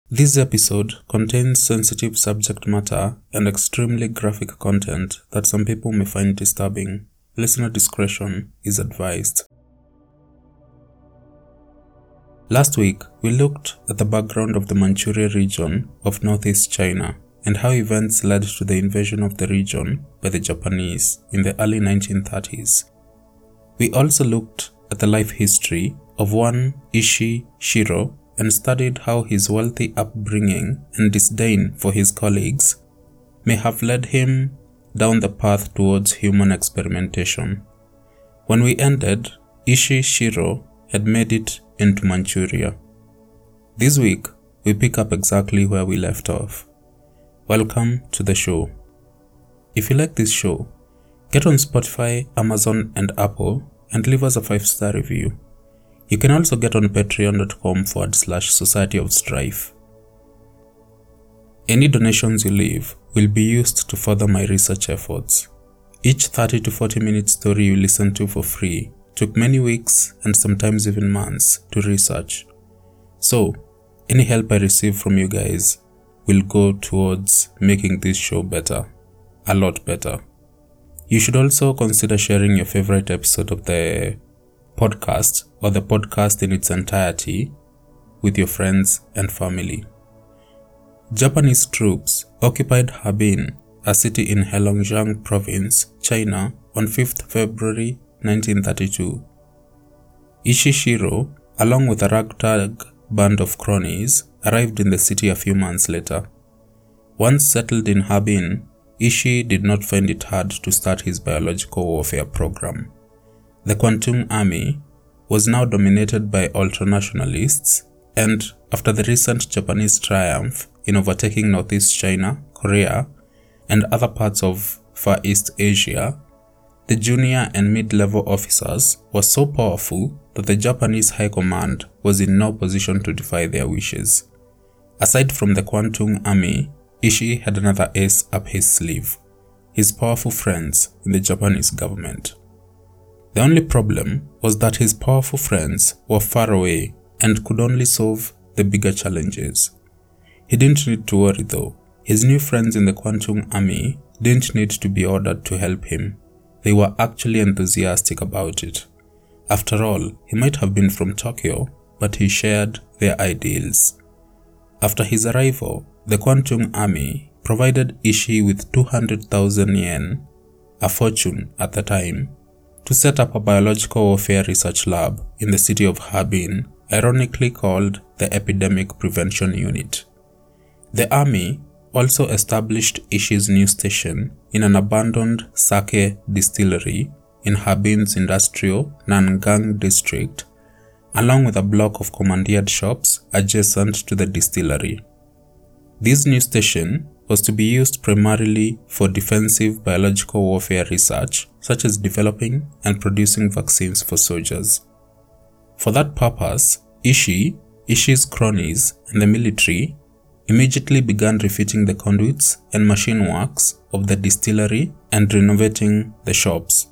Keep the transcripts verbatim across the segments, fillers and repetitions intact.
This episode contains sensitive subject matter and extremely graphic content that some people may find disturbing. Listener discretion is advised. Last week, we looked at the background of the Manchuria region of northeast China and how events led to the invasion of the region by the Japanese in the early nineteen thirties. We also looked at the life history of one Ishii Shiro and studied how his wealthy upbringing and disdain for his colleagues may have led him down the path towards human experimentation. When we ended, Ishii Shiro had made it into Manchuria. This week, we pick up exactly where we left off. Welcome to the show. If you like this show, get on Spotify, Amazon, and Apple and leave us a five-star review. You can also get on patreon.com forward slash Society of Strife. Any donations you leave will be used to further my research efforts. Each thirty to forty minute story you listen to for free took many weeks and sometimes even months to research. So, any help I receive from you guys will go towards making this show better. A lot better. You should also consider sharing your favorite episode of the podcast or the podcast in its entirety with your friends and family. Japanese troops occupied Harbin, a city in Heilongjiang province, China, on fifth of February nineteen thirty-two. Ishii Shiro, along with a ragtag band of cronies, arrived in the city a few months later. Once settled in Harbin, Ishii did not find it hard to start his biological warfare program. The Kwantung Army was now dominated by ultranationalists, and after the recent Japanese triumph in overtaking Northeast China, Korea, and other parts of Far East Asia, the junior and mid-level officers were so powerful that the Japanese High Command was in no position to defy their wishes. Aside from the Kwantung Army, Ishii had another ace up his sleeve: his powerful friends in the Japanese government. The only problem was that his powerful friends were far away and could only solve the bigger challenges. He didn't need to worry though. His new friends in the Kwantung Army didn't need to be ordered to help him. They were actually enthusiastic about it. After all, he might have been from Tokyo, but he shared their ideals. After his arrival, the Kwantung Army provided Ishii with two hundred thousand yen, a fortune at the time, to set up a biological warfare research lab in the city of Harbin, ironically called the Epidemic Prevention Unit. The army also established Ishii's new station in an abandoned sake distillery in Harbin's industrial Nangang district, along with a block of commandeered shops adjacent to the distillery. This new station was to be used primarily for defensive biological warfare research, such as developing and producing vaccines for soldiers. For that purpose, Ishii, Ishii's cronies, and the military immediately began refitting the conduits and machine works of the distillery and renovating the shops.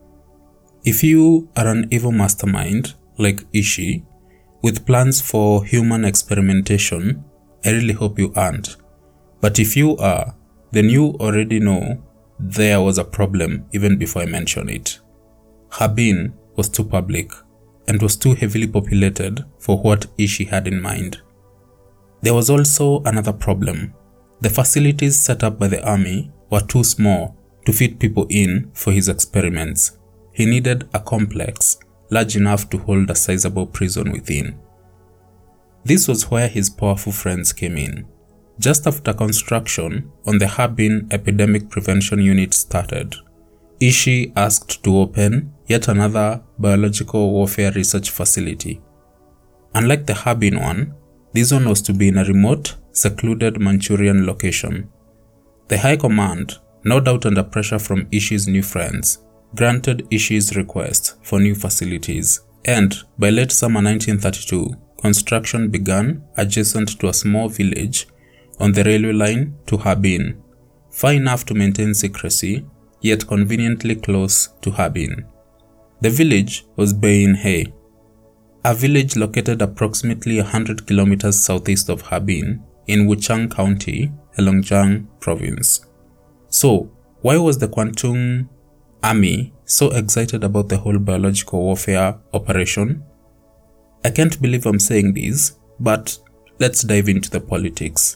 If you are an evil mastermind like Ishii, with plans for human experimentation, I really hope you aren't. But if you are, then you already know there was a problem even before I mention it. Harbin was too public and was too heavily populated for what Ishii had in mind. There was also another problem. The facilities set up by the army were too small to fit people in for his experiments. He needed a complex large enough to hold a sizable prison within. This was where his powerful friends came in. Just after construction on the Harbin Epidemic Prevention Unit started, Ishii asked to open yet another biological warfare research facility. Unlike the Harbin one, this one was to be in a remote, secluded Manchurian location. The High Command, no doubt under pressure from Ishii's new friends, granted Ishii's request for new facilities, and by late summer nineteen thirty-two, construction began adjacent to a small village on the railway line to Harbin, far enough to maintain secrecy, yet conveniently close to Harbin. The village was Beinhei. a village located approximately one hundred kilometers southeast of Harbin in Wuchang County, Heilongjiang Province. So, why was the Kwantung Army so excited about the whole biological warfare operation? I can't believe I'm saying this, but let's dive into the politics.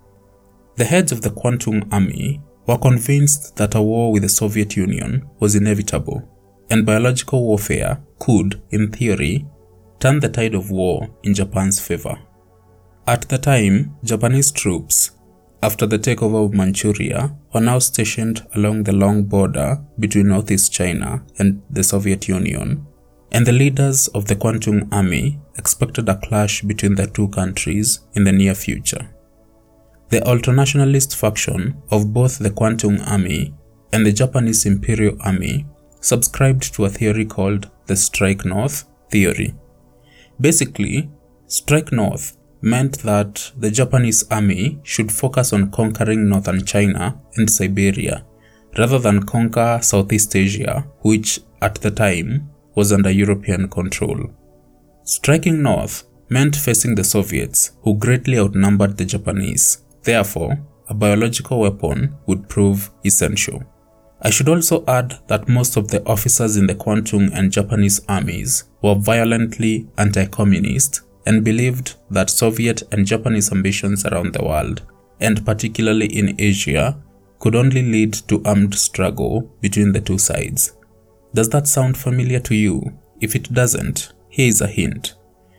The heads of the Kwantung Army were convinced that a war with the Soviet Union was inevitable, and biological warfare could, in theory, turn the tide of war in Japan's favor. At the time, Japanese troops, after the takeover of Manchuria, were now stationed along the long border between Northeast China and the Soviet Union, and the leaders of the Kwantung Army expected a clash between the two countries in the near future. The ultranationalist faction of both the Kwantung Army and the Japanese Imperial Army subscribed to a theory called the Strike North theory. Basically, Strike North meant that the Japanese army should focus on conquering northern China and Siberia, rather than conquer Southeast Asia, which at the time was under European control. Striking north meant facing the Soviets, who greatly outnumbered the Japanese. Therefore, a biological weapon would prove essential. I should also add that most of the officers in the Kwantung and Japanese armies were violently anti-communist and believed that Soviet and Japanese ambitions around the world, and particularly in Asia, could only lead to armed struggle between the two sides. Does that sound familiar to you? If it doesn't, here is a hint.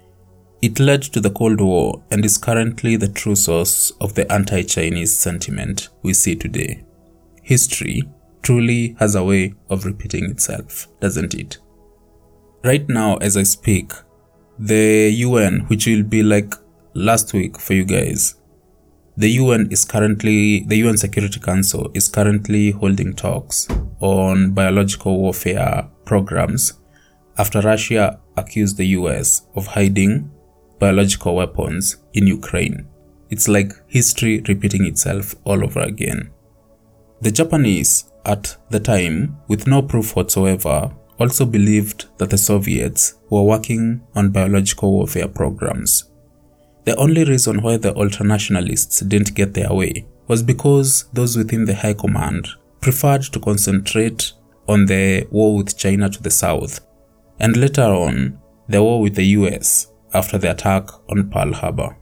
It led to the Cold War and is currently the true source of the anti-Chinese sentiment we see today. History truly has a way of repeating itself, doesn't it? Right now, as I speak, the U N, which will be like last week for you guys, the U N is currently, the U N Security Council is currently holding talks on biological warfare programs after Russia accused the U S of hiding biological weapons in Ukraine. It's like history repeating itself all over again. The Japanese, at the time, with no proof whatsoever, also believed that the Soviets were working on biological warfare programs. The only reason why the ultranationalists didn't get their way was because those within the high command preferred to concentrate on the war with China to the south, and later on, the war with the U S after the attack on Pearl Harbor.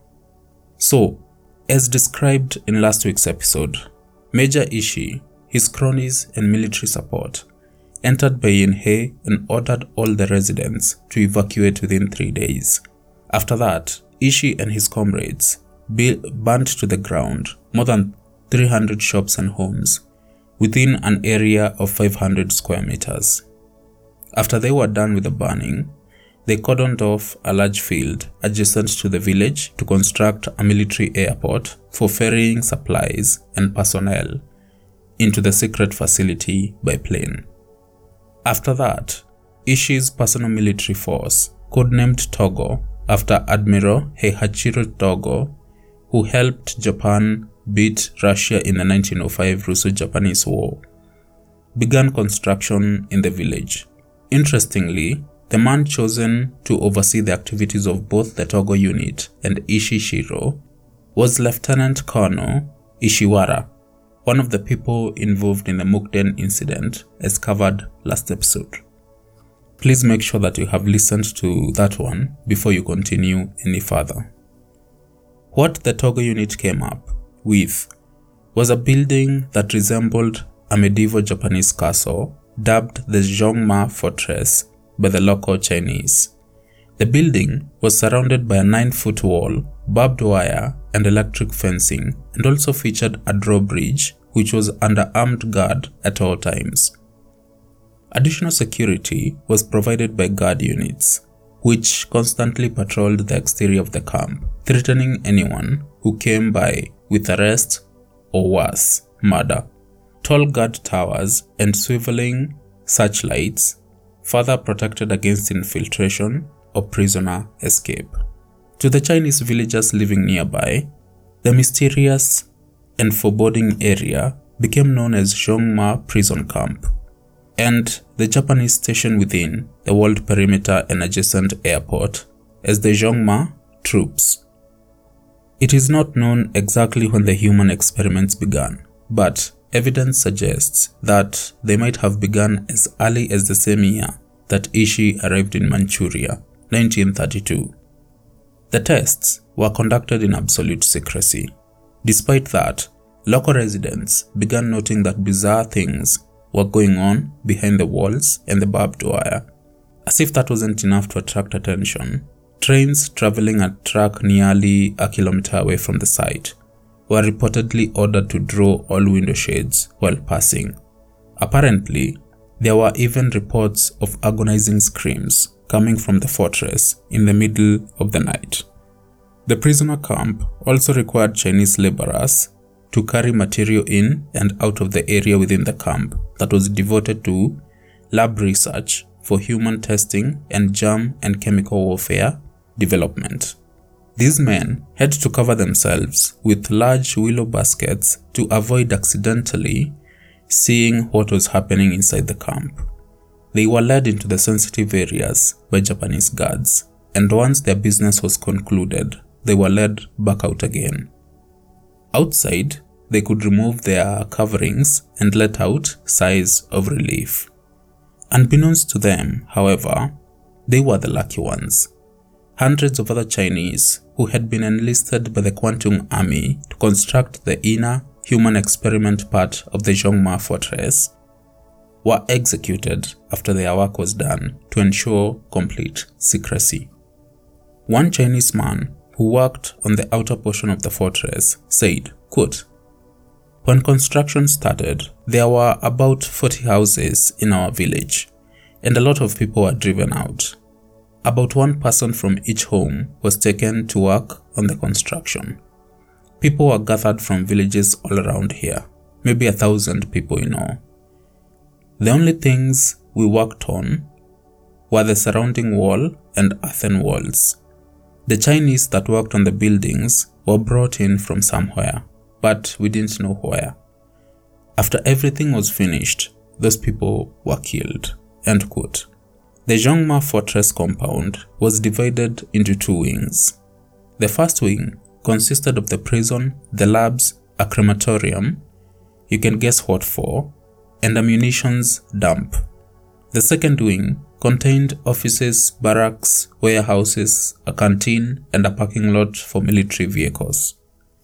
So, as described in last week's episode, Major Ishii, his cronies and military support entered Beiyinhe and ordered all the residents to evacuate within three days. After that, Ishii and his comrades burnt to the ground more than three hundred shops and homes within an area of five hundred square meters. After they were done with the burning, they cordoned off a large field adjacent to the village to construct a military airport for ferrying supplies and personnel into the secret facility by plane. After that, Ishii's personal military force, codenamed Togo after Admiral Heihachiro Togo, who helped Japan beat Russia in the nineteen oh five Russo-Japanese War, began construction in the village. Interestingly, the man chosen to oversee the activities of both the Togo unit and Ishii Shiro was Lieutenant Colonel Ishiwara, one of the people involved in the Mukden incident as covered last episode. Please make sure that you have listened to that one before you continue any further. What the Togo unit came up with was a building that resembled a medieval Japanese castle dubbed the Zhongma Fortress by the local Chinese. The building was surrounded by a nine-foot wall, barbed wire, and electric fencing, and also featured a drawbridge which was under armed guard at all times. Additional security was provided by guard units, which constantly patrolled the exterior of the camp, threatening anyone who came by with arrest or worse, murder. Tall guard towers and swiveling searchlights further protected against infiltration or prisoner escape. To the Chinese villagers living nearby, the mysterious and foreboding area became known as Zhongma Prison Camp, and the Japanese station within the walled perimeter and adjacent airport as the Zhongma troops. It is not known exactly when the human experiments began, but evidence suggests that they might have begun as early as the same year that Ishii arrived in Manchuria, nineteen thirty-two. The tests were conducted in absolute secrecy. Despite that, local residents began noting that bizarre things were going on behind the walls and the barbed wire. As if that wasn't enough to attract attention, trains traveling at track nearly a kilometer away from the site were reportedly ordered to draw all window shades while passing. Apparently, there were even reports of agonizing screams coming from the fortress in the middle of the night. The prisoner camp also required Chinese laborers to carry material in and out of the area within the camp that was devoted to lab research for human testing and germ and chemical warfare development. These men had to cover themselves with large willow baskets to avoid accidentally seeing what was happening inside the camp. They were led into the sensitive areas by Japanese guards, and once their business was concluded, they were led back out again. Outside, they could remove their coverings and let out sighs of relief. Unbeknownst to them, however, they were the lucky ones. Hundreds of other Chinese who had been enlisted by the Kwantung Army to construct the inner human experiment part of the Zhongma fortress were executed after their work was done to ensure complete secrecy. One Chinese man who worked on the outer portion of the fortress said, quote, "When construction started, there were about forty houses in our village, and a lot of people were driven out. About one person from each home was taken to work on the construction. People were gathered from villages all around here, maybe a thousand people in all. The only things we worked on were the surrounding wall and earthen walls. The Chinese that worked on the buildings were brought in from somewhere, but we didn't know where. After everything was finished, those people were killed." End quote. The Zhongma fortress compound was divided into two wings. The first wing consisted of the prison, the labs, a crematorium, you can guess what for, and a munitions dump. The second wing contained offices, barracks, warehouses, a canteen, and a parking lot for military vehicles.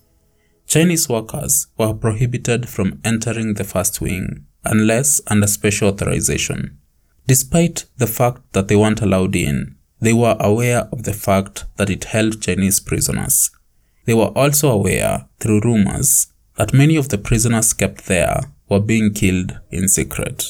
Chinese workers were prohibited from entering the first wing unless under special authorization. Despite the fact that they weren't allowed in, they were aware of the fact that it held Chinese prisoners. They were also aware, through rumors, that many of the prisoners kept there were being killed in secret.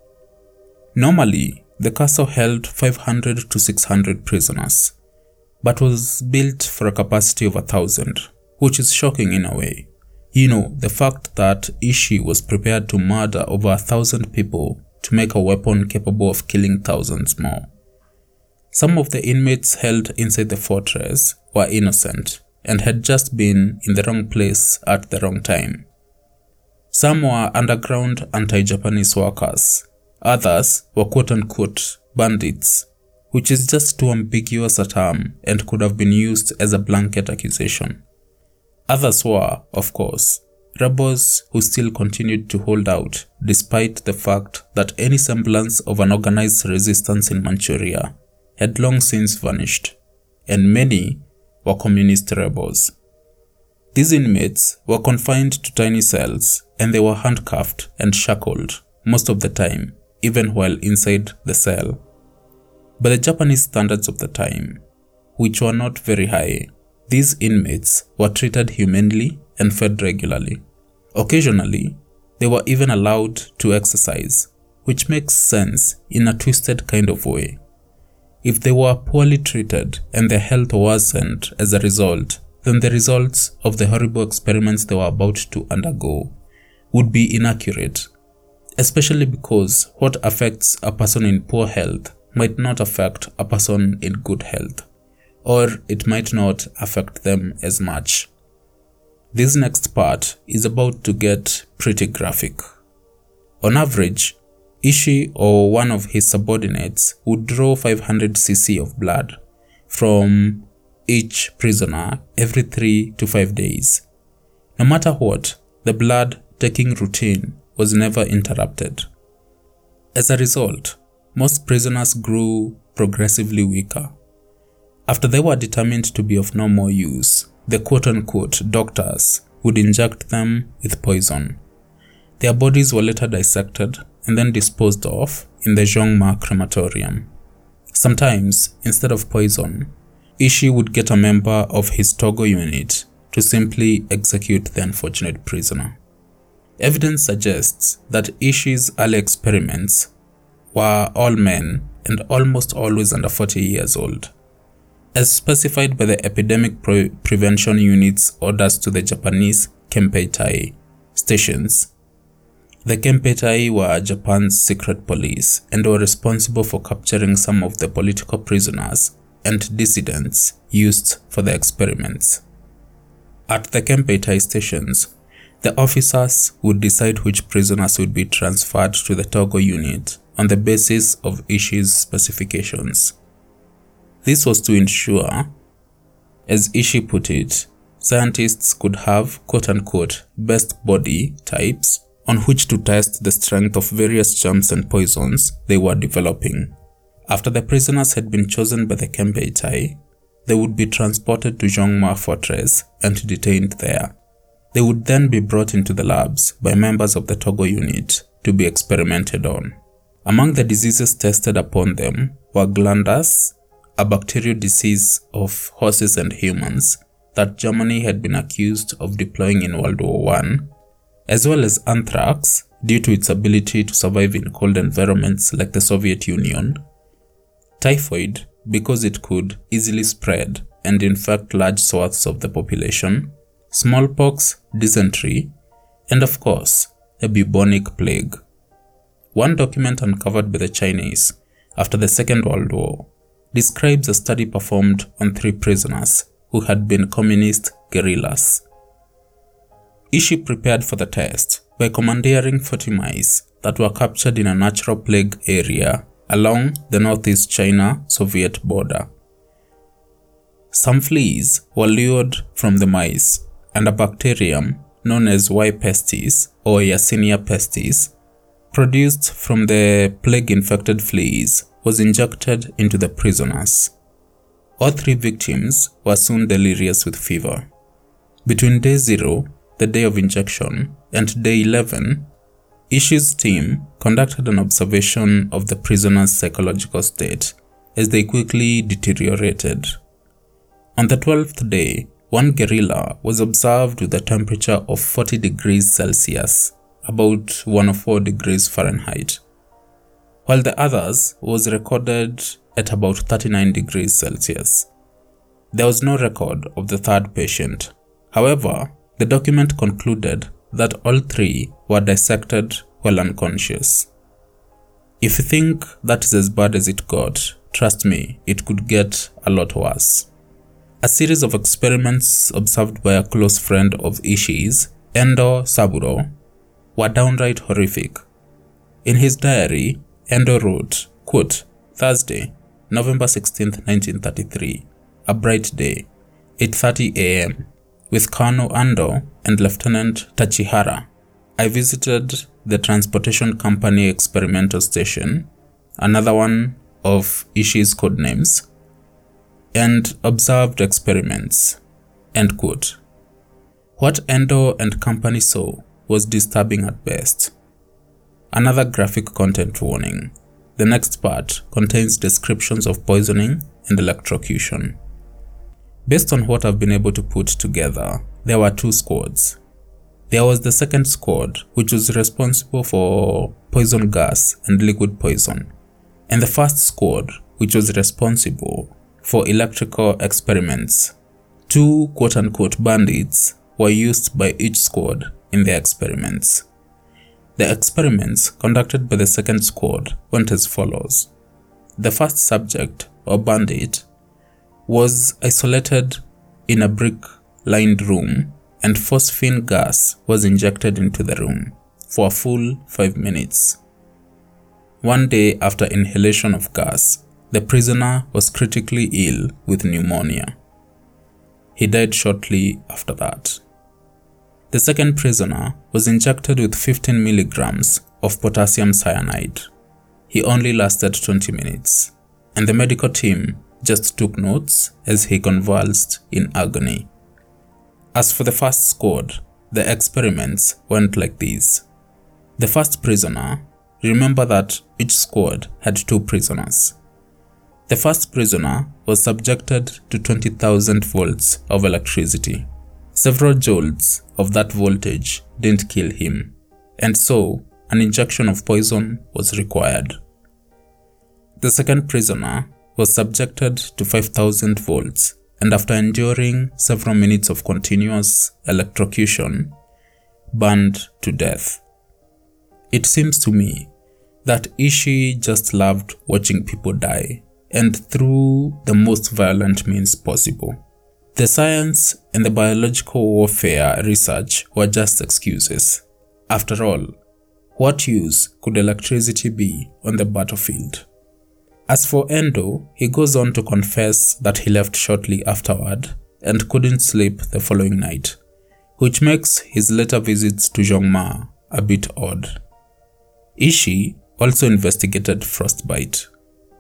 Normally, the castle held five hundred to six hundred prisoners, but was built for a capacity of a thousand, which is shocking in a way. You know, the fact that Ishii was prepared to murder over a thousand people to make a weapon capable of killing thousands more. Some of the inmates held inside the fortress were innocent and had just been in the wrong place at the wrong time. Some were underground anti-Japanese workers. Others were quote-unquote bandits, which is just too ambiguous a term and could have been used as a blanket accusation. Others were, of course, rebels who still continued to hold out despite the fact that any semblance of an organized resistance in Manchuria had long since vanished, and many were communist rebels. These inmates were confined to tiny cells, and they were handcuffed and shackled most of the time, even while inside the cell. By the Japanese standards of the time, which were not very high, these inmates were treated humanely and fed regularly. Occasionally, they were even allowed to exercise, which makes sense in a twisted kind of way. If they were poorly treated and their health worsened as a result, then the results of the horrible experiments they were about to undergo would be inaccurate, especially because what affects a person in poor health might not affect a person in good health, or it might not affect them as much. This next part is about to get pretty graphic. On average, Ishii or one of his subordinates would draw five hundred c c of blood, from each prisoner every three to five days. No matter what, the blood-taking routine was never interrupted. As a result, most prisoners grew progressively weaker. After they were determined to be of no more use, the quote-unquote doctors would inject them with poison. Their bodies were later dissected and then disposed of in the Zhongma crematorium. Sometimes, instead of poison, Ishii would get a member of his Togo unit to simply execute the unfortunate prisoner. Evidence suggests that Ishii's early experiments were all men and almost always under forty years old. As specified by the Epidemic Pre- Prevention Unit's orders to the Japanese Kempeitai stations, the Kempeitai were Japan's secret police and were responsible for capturing some of the political prisoners and dissidents used for the experiments. At the Kempeitai stations, the officers would decide which prisoners would be transferred to the Togo unit on the basis of Ishii's specifications. This was to ensure, as Ishii put it, scientists could have quote-unquote best body types on which to test the strength of various germs and poisons they were developing. After the prisoners had been chosen by the Kempeitai, they would be transported to Zhongma Fortress and detained there. They would then be brought into the labs by members of the Togo unit to be experimented on. Among the diseases tested upon them were glandus, a bacterial disease of horses and humans that Germany had been accused of deploying in World War One, as well as anthrax due to its ability to survive in cold environments like the Soviet Union, typhoid because it could easily spread and infect large swaths of the population, smallpox, dysentery, and of course, a bubonic plague. One document uncovered by the Chinese after the Second World War describes a study performed on three prisoners who had been communist guerrillas. Ishii prepared for the test by commandeering forty mice that were captured in a natural plague area along the northeast China-Soviet border. Some fleas were lured from the mice, and a bacterium known as Y. pestis or Yersinia pestis, produced from the plague-infected fleas, was injected into the prisoners. All three victims were soon delirious with fever. Between day zero, the day of injection, and day eleven, Ishii's team conducted an observation of the prisoners' psychological state as they quickly deteriorated. On the twelfth day, one guerrilla was observed with a temperature of forty degrees Celsius, about one hundred four degrees Fahrenheit, while the others was recorded at about thirty-nine degrees Celsius. There was no record of the third patient. However, the document concluded that all three were dissected while unconscious. If you think that is as bad as it got, trust me, it could get a lot worse. A series of experiments observed by a close friend of Ishii's, Endo Saburo, were downright horrific. In his diary, Endo wrote, quote, Thursday, November sixteenth, nineteen thirty-three, a bright day, eight thirty a m With Colonel Ando and Lieutenant Tachihara, I visited the Transportation Company Experimental Station, another one of Ishii's codenames, and observed experiments. End quote. What Endo and company saw was disturbing at best. Another graphic content warning. The next part contains descriptions of poisoning and electrocution. Based on what I've been able to put together, there were two squads. There was the second squad, which was responsible for poison gas and liquid poison, and the first squad, which was responsible for electrical experiments. Two quote-unquote bandits were used by each squad in their experiments. The experiments conducted by the second squad went as follows. The first subject, or bandit, was isolated in a brick-lined room, and phosphine gas was injected into the room for a full five minutes. One day after inhalation of gas, the prisoner was critically ill with pneumonia. He died shortly after that. The second prisoner was injected with fifteen milligrams of potassium cyanide. He only lasted twenty minutes, and the medical team just took notes as he convulsed in agony. As for the first squad, the experiments went like this. The first prisoner, remember that each squad had two prisoners. The first prisoner was subjected to twenty thousand volts of electricity. Several joules of that voltage didn't kill him, and so an injection of poison was required. The second prisoner was subjected to five thousand volts, and after enduring several minutes of continuous electrocution, burned to death. It seems to me that Ishii just loved watching people die, and through the most violent means possible. The science and the biological warfare research were just excuses. After all, what use could electricity be on the battlefield? As for Endo, he goes on to confess that he left shortly afterward and couldn't sleep the following night, which makes his later visits to Zhongma a bit odd. Ishii also investigated frostbite.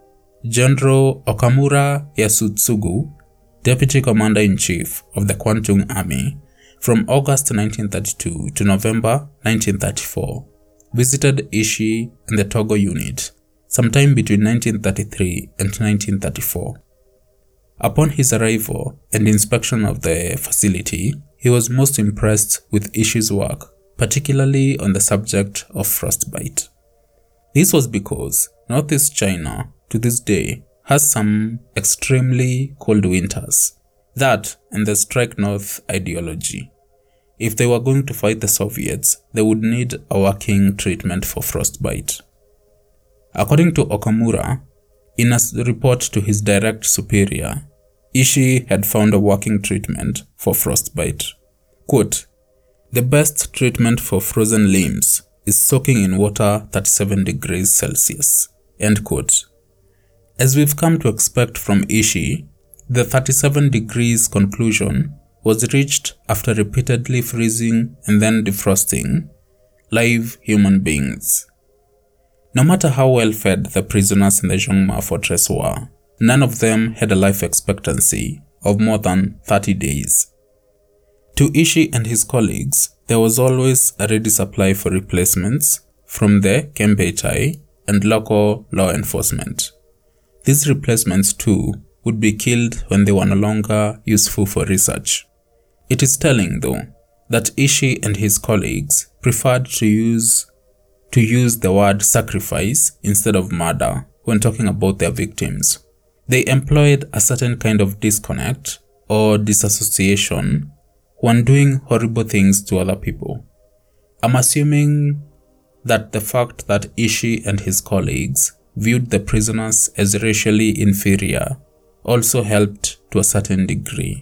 General Okamura Yasutsugu, Deputy Commander-in-Chief of the Kwantung Army, from August nineteen thirty-two to November nineteen thirty-four, visited Ishii and the Togo unit sometime between nineteen thirty-three and nineteen thirty-four. Upon his arrival and inspection of the facility, he was most impressed with Ishii's work, particularly on the subject of frostbite. This was because Northeast China, to this day, has some extremely cold winters. That and the Strike North ideology. If they were going to fight the Soviets, they would need a working treatment for frostbite. According to Okamura, in a report to his direct superior, Ishii had found a working treatment for frostbite. Quote, "The best treatment for frozen limbs is soaking in water thirty-seven degrees Celsius." End quote. As we've come to expect from Ishii, the thirty-seven degrees conclusion was reached after repeatedly freezing and then defrosting live human beings. No matter how well fed the prisoners in the Zhongma fortress were, none of them had a life expectancy of more than thirty days. To Ishii and his colleagues, there was always a ready supply for replacements from the Kempeitai and local law enforcement. These replacements too would be killed when they were no longer useful for research. It is telling, though, that Ishii and his colleagues preferred to use to use the word sacrifice instead of murder when talking about their victims. They employed a certain kind of disconnect or disassociation when doing horrible things to other people. I'm assuming that the fact that Ishii and his colleagues viewed the prisoners as racially inferior also helped to a certain degree.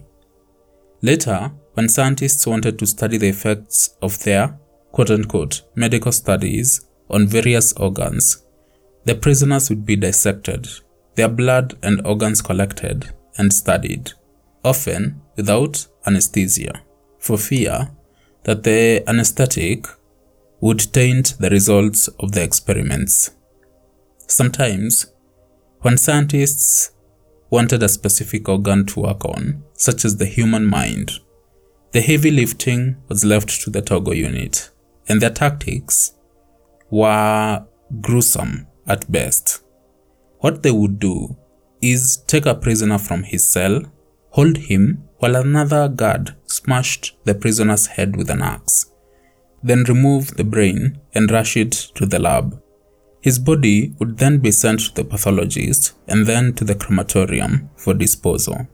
Later, when scientists wanted to study the effects of their quote-unquote medical studies on various organs, the prisoners would be dissected, their blood and organs collected and studied, often without anesthesia, for fear that the anesthetic would taint the results of the experiments. Sometimes, when scientists wanted a specific organ to work on, such as the human mind, the heavy lifting was left to the Togo unit, and their tactics were gruesome at best. What they would do is take a prisoner from his cell, hold him while another guard smashed the prisoner's head with an axe, then remove the brain and rush it to the lab. His body would then be sent to the pathologist and then to the crematorium for disposal.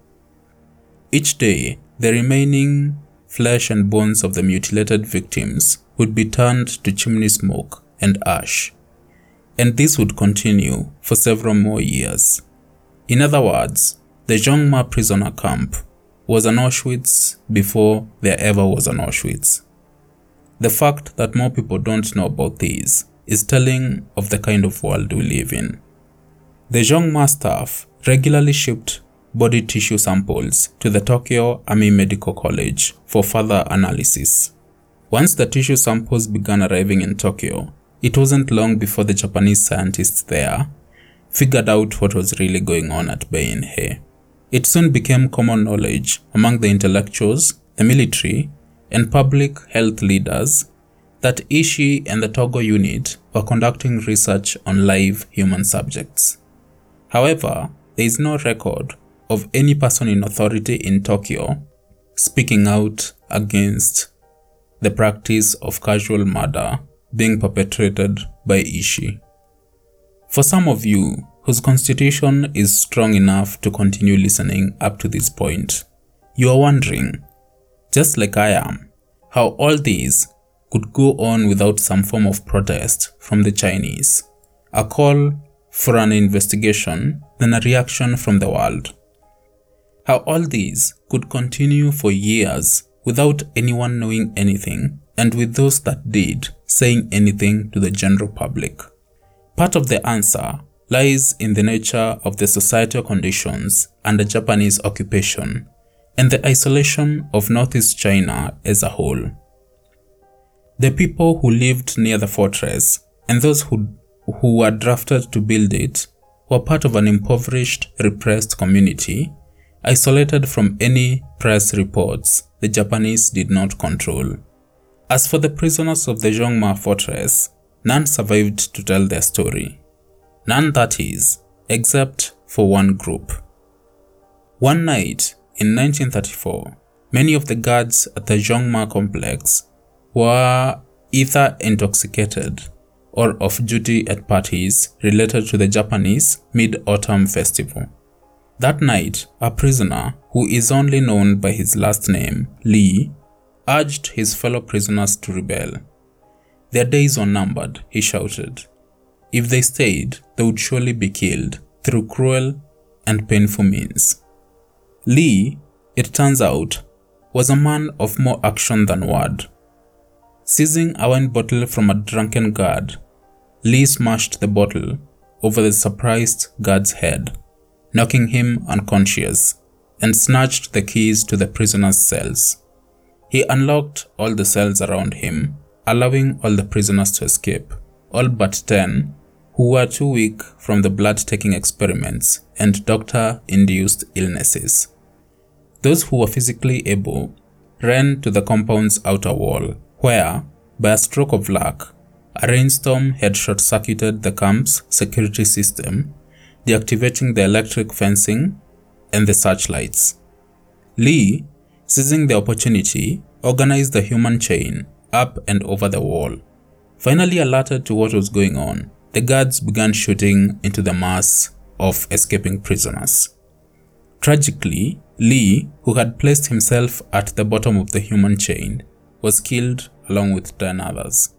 Each day, the remaining flesh and bones of the mutilated victims would be turned to chimney smoke and ash, and this would continue for several more years. In other words, the Zhongma prisoner camp was an Auschwitz before there ever was an Auschwitz. The fact that more people don't know about these is telling of the kind of world we live in. The Zhongma staff regularly shipped body tissue samples to the Tokyo Army Medical College for further analysis. Once the tissue samples began arriving in Tokyo, it wasn't long before the Japanese scientists there figured out what was really going on at Beinhe. It soon became common knowledge among the intellectuals, the military, and public health leaders that Ishii and the Togo unit were conducting research on live human subjects. However, there is no record of any person in authority in Tokyo speaking out against the practice of casual murder being perpetrated by Ishii. For some of you whose constitution is strong enough to continue listening up to this point, you are wondering, just like I am, how all these could go on without some form of protest from the Chinese, a call for an investigation, then a reaction from the world. How all these could continue for years without anyone knowing anything, and with those that did saying anything to the general public. Part of the answer lies in the nature of the societal conditions under Japanese occupation and the isolation of Northeast China as a whole. The people who lived near the fortress and those who, who were drafted to build it were part of an impoverished, repressed community, isolated from any press reports the Japanese did not control. As for the prisoners of the Zhongma fortress, none survived to tell their story. None, that is, except for one group. One night in nineteen thirty-four, many of the guards at the Zhongma complex were either intoxicated or off duty at parties related to the Japanese Mid-Autumn Festival. That night, a prisoner, who is only known by his last name, Lee, urged his fellow prisoners to rebel. Their days were numbered, he shouted. If they stayed, they would surely be killed through cruel and painful means. Lee, it turns out, was a man of more action than word. Seizing a wine bottle from a drunken guard, Lee smashed the bottle over the surprised guard's head, knocking him unconscious, and snatched the keys to the prisoner's cells. He unlocked all the cells around him, allowing all the prisoners to escape, all but ten, who were too weak from the blood-taking experiments and doctor-induced illnesses. Those who were physically able ran to the compound's outer wall, where, by a stroke of luck, a rainstorm had short-circuited the camp's security system, deactivating the electric fencing and the searchlights. Lee, seizing the opportunity, organized the human chain up and over the wall. Finally alerted to what was going on, the guards began shooting into the mass of escaping prisoners. Tragically, Lee, who had placed himself at the bottom of the human chain, was killed along with ten others.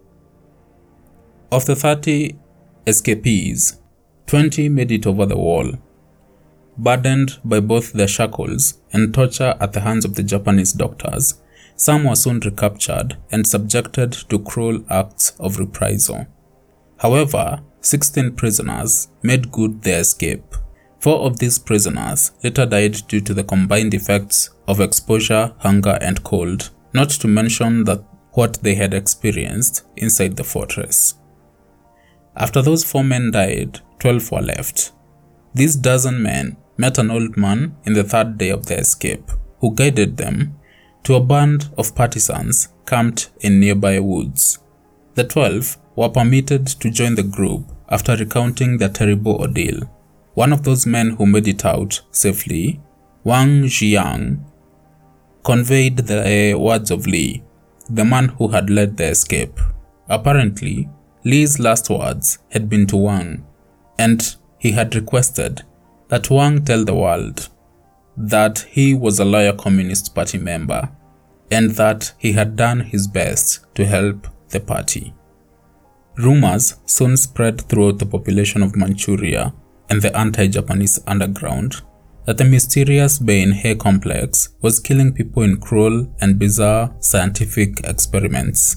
Of the thirty escapees, twenty made it over the wall. Burdened by both the shackles and torture at the hands of the Japanese doctors, some were soon recaptured and subjected to cruel acts of reprisal. However, sixteen prisoners made good their escape. Four of these prisoners later died due to the combined effects of exposure, hunger, and cold, not to mention that what they had experienced inside the fortress. After those four men died, twelve were left. These dozen men met an old man in the third day of their escape, who guided them to a band of partisans camped in nearby woods. The twelve were permitted to join the group after recounting their terrible ordeal. One of those men who made it out safely, Wang Jiang, conveyed the words of Lee, the man who had led the escape. Apparently, Lee's last words had been to Wang, and he had requested that Wang tell the world that he was a loyal Communist Party member and that he had done his best to help the party. Rumors soon spread throughout the population of Manchuria and the anti-Japanese underground that the mysterious Beinhe complex was killing people in cruel and bizarre scientific experiments.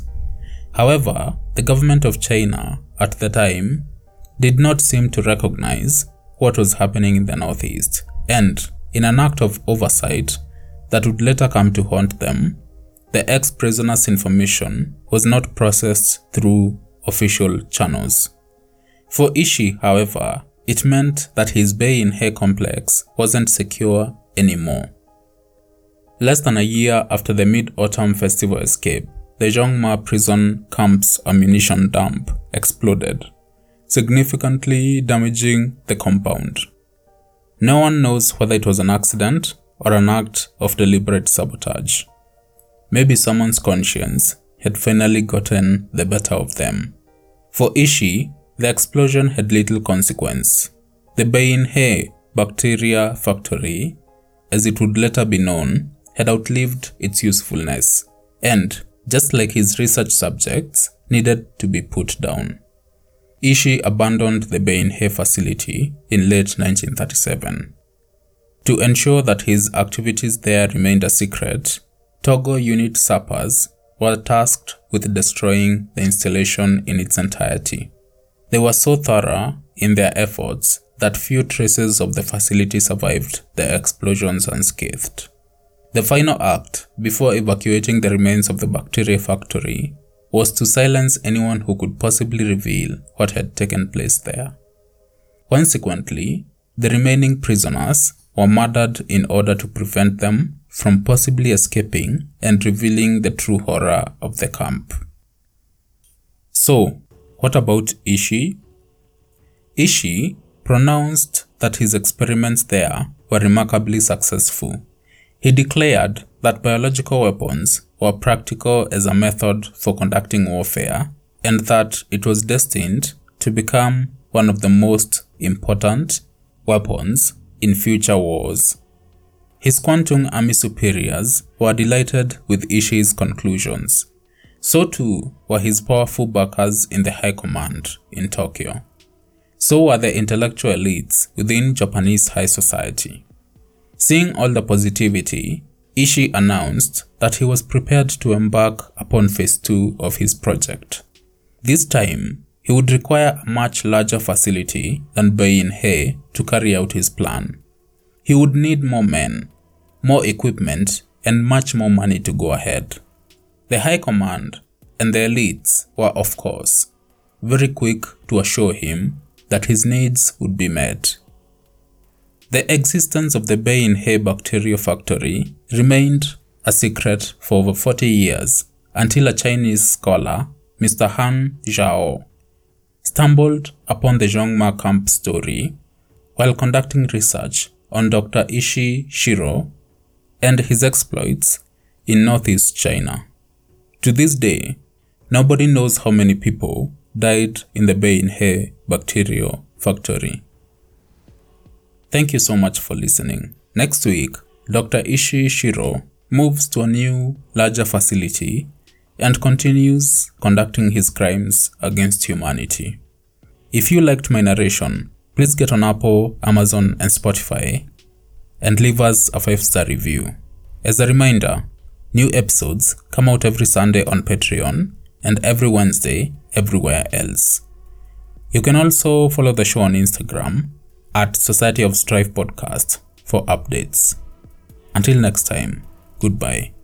However, the government of China at the time did not seem to recognize what was happening in the Northeast, and in an act of oversight that would later come to haunt them, the ex-prisoner's information was not processed through official channels. For Ishii, however, it meant that his Bay in Hay complex wasn't secure anymore. Less than a year after the Mid-Autumn Festival escape, the Zhongma prison camp's ammunition dump exploded, significantly damaging the compound. No one knows whether it was an accident or an act of deliberate sabotage. Maybe someone's conscience had finally gotten the better of them. For Ishii, the explosion had little consequence. The Bay in Hay bacteria factory, as it would later be known, had outlived its usefulness, and, just like his research subjects, needed to be put down. Ishii abandoned the Bay in Hay facility in late nineteen thirty-seven. To ensure that his activities there remained a secret, Togo unit sappers were tasked with destroying the installation in its entirety. They were so thorough in their efforts that few traces of the facility survived the explosions unscathed. The final act, before evacuating the remains of the bacteria factory, was to silence anyone who could possibly reveal what had taken place there. Consequently, the remaining prisoners were murdered in order to prevent them from possibly escaping and revealing the true horror of the camp. So, what about Ishii? Ishii pronounced that his experiments there were remarkably successful. He declared that biological weapons were practical as a method for conducting warfare, and that it was destined to become one of the most important weapons in future wars. His Kwantung army superiors were delighted with Ishii's conclusions. So too were his powerful backers in the high command in Tokyo. So were the intellectual elites within Japanese high society. Seeing all the positivity, Ishii announced that he was prepared to embark upon phase two of his project. This time, he would require a much larger facility than Bay in Hay to carry out his plan. He would need more men, more equipment, and much more money to go ahead. The high command and the elites were, of course, very quick to assure him that his needs would be met. The existence of the Bay in Hay bacteria factory remained a secret for over forty years until a Chinese scholar, Mister Han Zhao, stumbled upon the Zhongma camp story while conducting research on Doctor Ishii Shiro and his exploits in northeast China. To this day, nobody knows how many people died in the Bay in Hay bacteria factory. Thank you so much for listening. Next week, Doctor Ishii Shiro moves to a new, larger facility and continues conducting his crimes against humanity. If you liked my narration, please get on Apple, Amazon, and Spotify and leave us a five-star review. As a reminder, new episodes come out every Sunday on Patreon and every Wednesday everywhere else. You can also follow the show on Instagram at Society of Strife Podcast for updates. Until next time, goodbye.